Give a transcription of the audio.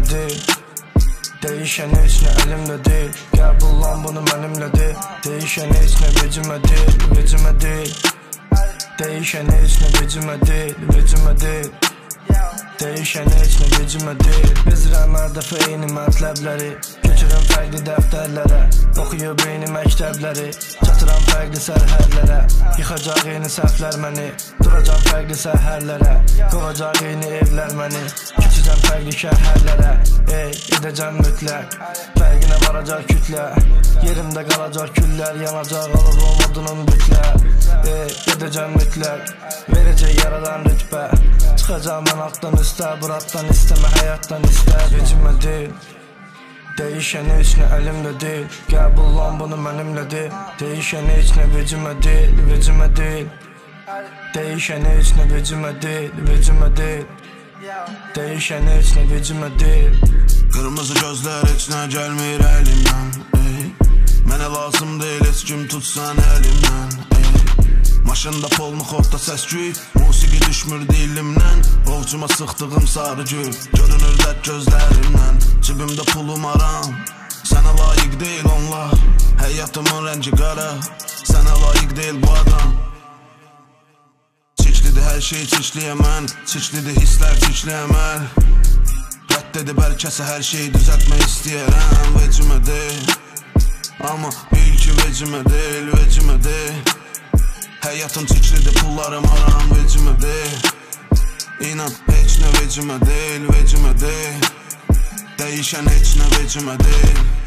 vecimə deyil. Değişen heç nə əlimdə deyil. Qəbul lan bunu mənimlədir. Değişen heç nə vecimə deyil, vecimə deyil. Değişen heç nə vecimə deyil, vecimə deyil. Değişen heç nə vecimə deyil. Bezirəm hər dəfə eyni mətləbləri, köçürəm fərqli dəftərlərə, oxuyub eyni məktəbləri, çatıram fərqli sərhədlərə. Yıxacaq eyni səhvlər məni, duracam fərqli səhərlərə, qovacaq eyni evlər məni, keçəcəm fərqli şəhərlərə. Edəcəm mütləq, fərqinə varacaq kütlə, yerimdə qalacaq küllər, yanacaq alıb umudunun bütlər. Edəcəm mütləq, verəcək yaradan rütbə, çıxacaq mən altdan üstə, buratdan istəmə, həyatdan istə. Vecimə deyil, değişen heç nə əlimdə deyil. Qəbul lan bunu mənimlədir. Değişen heç nə vecimə deyil, vecimə deyil. Değişen heç nə vecimə deyil, vecimə deyil. Değişen heç nə vecimə deyil. Qırmızı gözlər heç nə gəlmir əlimdən. Mənə lazım deyil heç kim tutsan əlimdən. Maşında polnuxotda səs-küy, musiqi düşmür dilimdən. Ovcuma sıxdığım sarı gül, görünür dərd gözlərimdən. Cibimdə pulum aram, sənə layiq deyil onlar. Həyatımın rəngi qara, sənə layiq deyil bu adam. Çiçlidir hər şey çiçliyəmən, çiçlidir hisslər çiçliyəmən. Rədd edib hər kəsə hər şeyi düzəltmək istəyərəm. Vecimə deyil, amma bil ki vecimə deyil, vecimə deyil. Həyatım çiçlidir, pullarım aram, vecimə deyil. İnan heç nə vecimə deyil, vecimə deyil. Değişen heç nə vecimə deyil.